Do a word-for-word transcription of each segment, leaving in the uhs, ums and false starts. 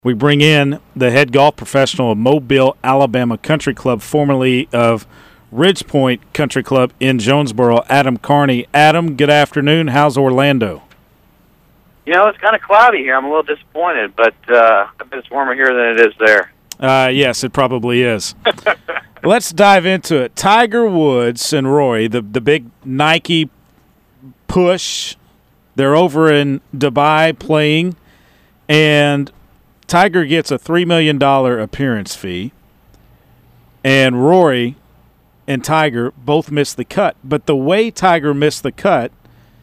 We bring in the head golf professional of Mobile, Alabama Country Club, formerly of Ridge Point Country Club in Jonesboro, Adam Carney. Adam, good afternoon. How's Orlando? You know, it's kind of cloudy here. I'm a little disappointed, but uh, I bet it's warmer here than it is there. Uh, yes, it probably is. Let's dive into it. Tiger Woods and Rory, the, the big Nike push, they're over in Dubai playing, and Tiger gets a three million dollars appearance fee, and Rory and Tiger both missed the cut. But the way Tiger missed the cut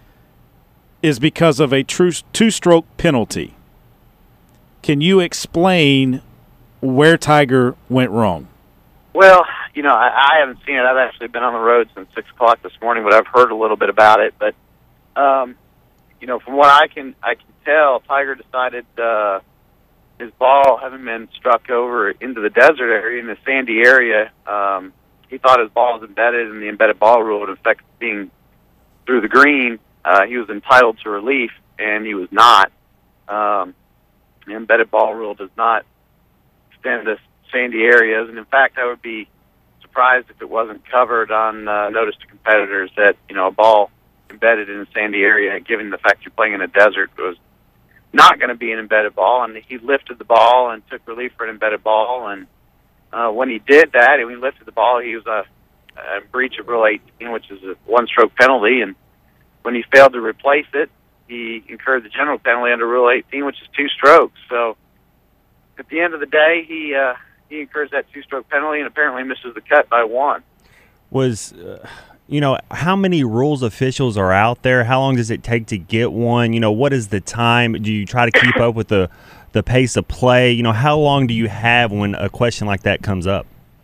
is because of a true two-stroke penalty. Can you explain where Tiger went wrong? Well, you know, I, I haven't seen it. I've actually been on the road since six o'clock this morning, but I've heard a little bit about it. But, um, you know, from what I can I can tell, Tiger decided uh, his ball, having been struck over into the desert area, in the sandy area, um, he thought his ball was embedded, and the embedded ball rule would affect being through the green. Uh, he was entitled to relief, and he was not. Um, the embedded ball rule does not extend to sandy areas, and in fact, I would be surprised if it wasn't covered on uh, notice to competitors that, you know, a ball embedded in a sandy area, given the fact you're playing in a desert, was not going to be an embedded ball. And he lifted the ball and took relief for an embedded ball, and uh, when he did that, and when he lifted the ball, he was a, a breach of Rule eighteen, which is a one-stroke penalty, and when he failed to replace it, he incurred the general penalty under Rule eighteen, which is two strokes. So at the end of the day, he uh, he incurs that two-stroke penalty and apparently misses the cut by one. Was, uh, you know, how many rules officials are out there? How long does it take to get one? You know, what is the time? Do you try to keep up with the, the pace of play? You know, how long do you have when a question like that comes up?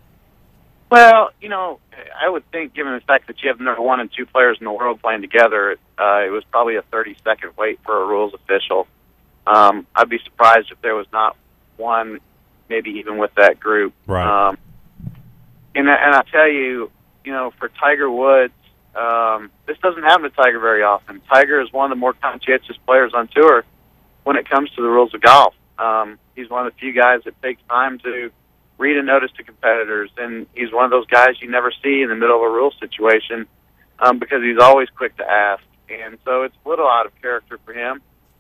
Well, you know, I would think, given the fact that you have number one and two players in the world playing together, uh, it was probably a thirty-second wait for a rules official. Um, I'd be surprised if there was not one, maybe even with that group. Right. Um, and, and I'll tell you, you know, for Tiger Woods, um, this doesn't happen to Tiger very often. Tiger is one of the more conscientious players on tour when it comes to the rules of golf. Um, he's one of the few guys that takes time to read a notice to competitors, and he's one of those guys you never see in the middle of a rule situation um, because he's always quick to ask. And so it's a little out of character for him.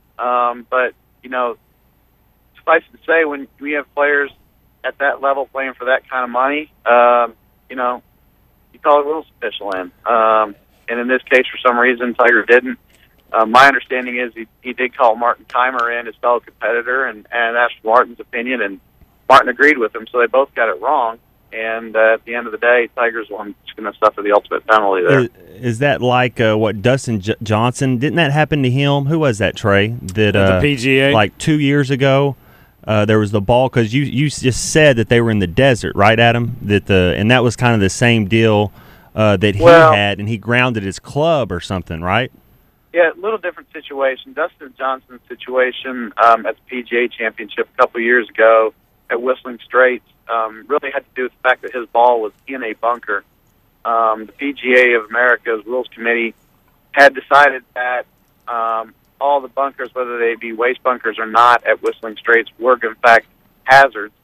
Um, but, you know, suffice to say, when we have players at that level playing for that kind of money, um, you know, you call a rules official in. Um, and in this case, for some reason, Tiger didn't. Uh, my understanding is he, he did call Martin Kaymer in, his fellow competitor, and, and asked Martin's opinion, and Martin agreed with him, so they both got it wrong. And uh, at the end of the day, Tiger's the one that's going to suffer the ultimate penalty there. Is, is that like uh, what Dustin J- Johnson, didn't that happen to him? Who was that, Trey? That, uh, the P G A? Like two years ago, uh, there was the ball, because you, you just said that they were in the desert, right, Adam? That the And that was kind of the same deal uh, that he well, had, and he grounded his club or something, right? Yeah, a little different situation. Dustin Johnson's situation um, at the P G A Championship a couple years ago at Whistling Straits um, really had to do with the fact that his ball was in a bunker. Um, the P G A of America's Rules Committee had decided that um, all the bunkers, whether they be waste bunkers or not, at Whistling Straits were, in fact, hazards.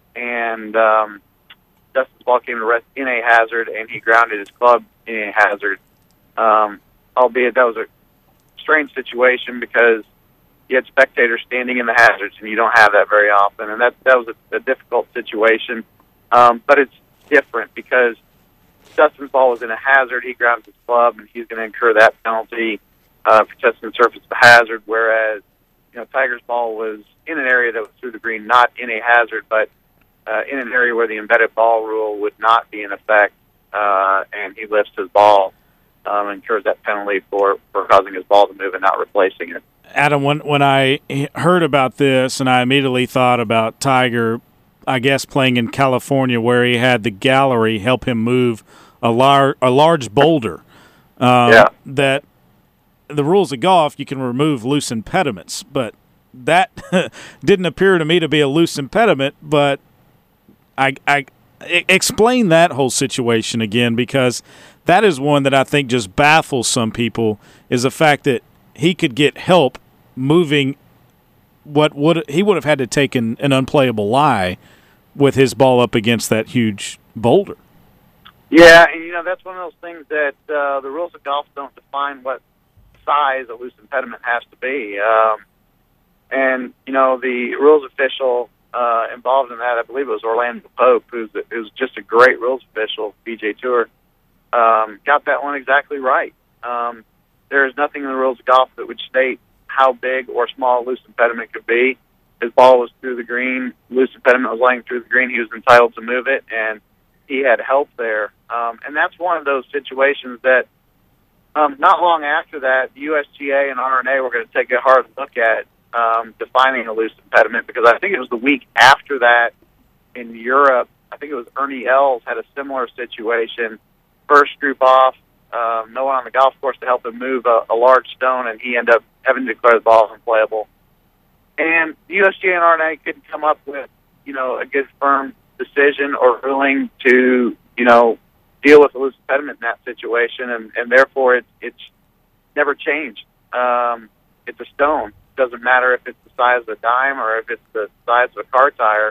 And um, Dustin's ball came to rest in a hazard, and he grounded his club in a hazard, um, albeit that was a strange situation because you had spectators standing in the hazards, and you don't have that very often. And that that was a, a difficult situation. Um, but it's different because Dustin's ball was in a hazard. He grounded his club, and he's going to incur that penalty uh, for testing the surface of the hazard, whereas you know Tiger's ball was in an area that was through the green, not in a hazard, but uh, in an area where the embedded ball rule would not be in effect, uh, and he lifts his ball, um, incurs that penalty for, for causing his ball to move and not replacing it. Adam, when when I heard about this, and I immediately thought about Tiger, I guess playing in California, where he had the gallery help him move a lar- a large boulder. Uh, yeah. That the rules of golf, you can remove loose impediments, but that didn't appear to me to be a loose impediment. But I, I explain that whole situation again, because that is one that I think just baffles some people, is the fact that he could get help moving what would he would have had to take an, an unplayable lie with his ball up against that huge boulder. Yeah, and you know that's one of those things that uh, the rules of golf don't define what size a loose impediment has to be. Um, and you know the rules official uh, involved in that, I believe it was Orlando Pope, who's who's just a great rules official, P G A Tour, um, got that one exactly right. Um, there is nothing in the rules of golf that would state how big or small a loose impediment could be. His ball was through the green, loose impediment was laying through the green. He was entitled to move it, and he had help there. Um, and that's one of those situations that um, not long after that, the U S G A and R N A were going to take a hard look at um, defining a loose impediment, because I think it was the week after that in Europe, I think it was Ernie Els had a similar situation. First group off, um, no one on the golf course to help him move a, a large stone, and he ended up having to declare the ball unplayable. And the U S G A and R N A couldn't come up with, you know, a good firm decision or ruling to, you know, deal with a loose impediment in that situation, and, and therefore it, it's never changed. Um, it's a stone. It doesn't matter if it's the size of a dime or if it's the size of a car tire.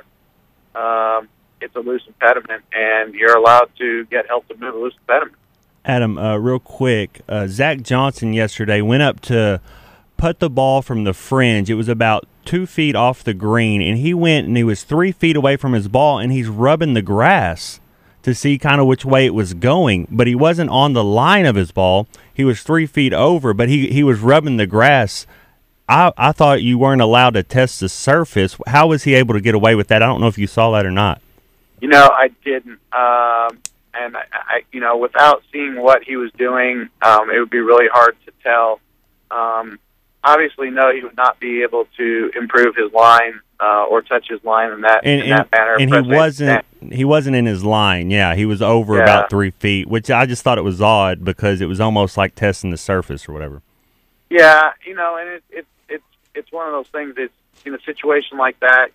Um, it's a loose impediment, and you're allowed to get help to move a loose impediment. Adam, uh, real quick, uh, Zach Johnson yesterday went up to put the ball from the fringe. It was about two feet off the green, and he went and he was three feet away from his ball, and he's rubbing the grass to see kind of which way it was going, but he wasn't on the line of his ball. He was three feet over, but he, he was rubbing the grass. I, I thought you weren't allowed to test the surface. How was he able to get away with that? I don't know if you saw that or not. You know, I didn't. Um, and, I, I, you know, without seeing what he was doing, um, it would be really hard to tell. Um, obviously, no, he would not be able to improve his line uh, or touch his line in that, and, in that and, manner. And he wasn't he wasn't in his line. Yeah, he was over yeah. about three feet, which I just thought it was odd because it was almost like testing the surface or whatever. Yeah, you know, and it, it, it's it's one of those things. It's in a situation like that,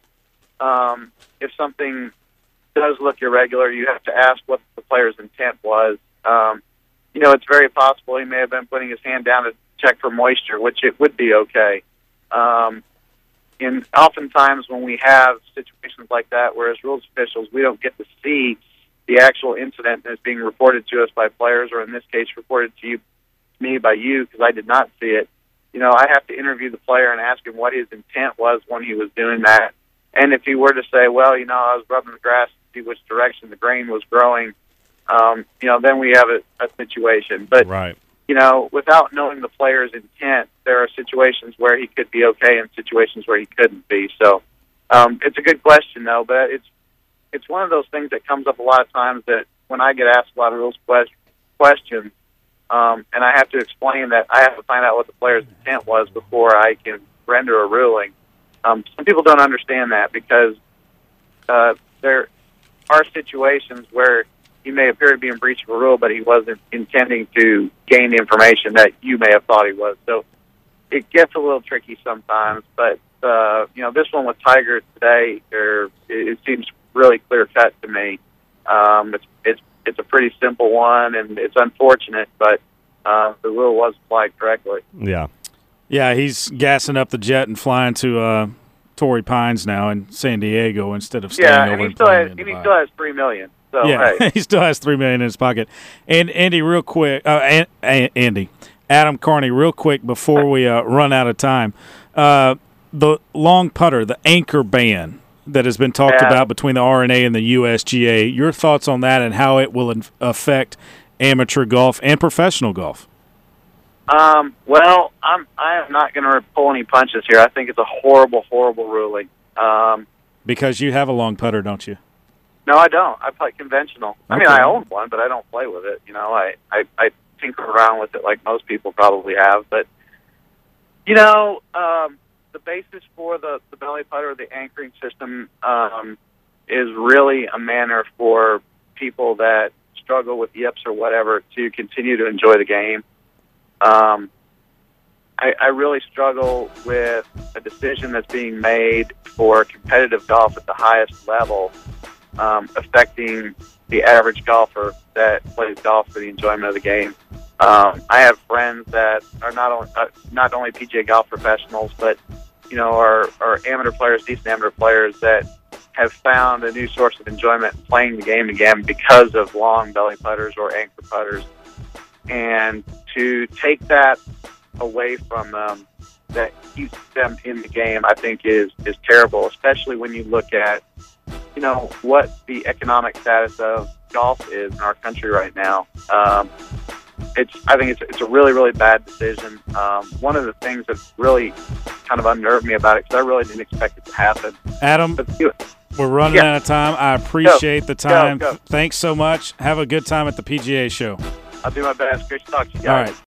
um, if something does look irregular, you have to ask what the player's intent was. Um, you know, it's very possible he may have been putting his hand down to check for moisture, which it would be okay. Um, and oftentimes when we have situations like that, where as rules officials, we don't get to see the actual incident that's being reported to us by players, or in this case, reported to you, me by you, because I did not see it. You know, I have to interview the player and ask him what his intent was when he was doing that. And if he were to say, well, you know, I was rubbing the grass to see which direction the grain was growing, um, you know, then we have a, a situation. But, right. you know, without knowing the player's intent, there are situations where he could be okay and situations where he couldn't be. So um, it's a good question, though, but it's it's one of those things that comes up a lot of times that when I get asked a lot of rules quest- questions, um, and I have to explain that I have to find out what the player's intent was before I can render a ruling. Um, some people don't understand that because uh, there are situations where he may appear to be in breach of a rule, but he wasn't intending to gain information that you may have thought he was. So it gets a little tricky sometimes. But, uh, you know, this one with Tiger today, there, it, it seems really clear-cut to me. Um, it's, it's, it's a pretty simple one, and it's unfortunate, but uh, the rule was applied correctly. Yeah. Yeah, he's gassing up the jet and flying to uh, Torrey Pines now in San Diego instead of staying yeah, over and he and still playing has, in and he Dubai. still has three million. So yeah, hey. he still has three million in his pocket. And Andy, real quick, uh, An- An- Andy, Adam Carney, real quick before we uh, run out of time, uh, the long putter, the anchor ban that has been talked yeah. about between the R N A and the U S G A. Your thoughts on that and how it will inf- affect amateur golf and professional golf? Um, well, I'm I am not going to pull any punches here. I think it's a horrible, horrible ruling. Um, because you have a long putter, don't you? No, I don't. I play conventional. I mean, Okay. I own one, but I don't play with it. You know, I, I, I tinker around with it like most people probably have. But, you know, um, the basis for the, the belly putter, the anchoring system, um, is really a manner for people that struggle with yips or whatever to continue to enjoy the game. Um, I, I really struggle with a decision that's being made for competitive golf at the highest level, um, affecting the average golfer that plays golf for the enjoyment of the game. Um, I have friends that are not only uh, not only P G A golf professionals, but you know, are, are amateur players, decent amateur players that have found a new source of enjoyment playing the game again because of long belly putters or anchor putters. And to take that away from them, that keeps them in the game, I think is, is terrible, especially when you look at, you know, what the economic status of golf is in our country right now. Um, it's, I think it's, it's a really, really bad decision. Um, one of the things that really kind of unnerved me about it, because I really didn't expect it to happen. Adam, But, you- we're running Yeah. out of time. I appreciate Go. the time. Go, go. Thanks so much. Have a good time at the P G A show. I'll do my best. Great to talk to you guys. All right.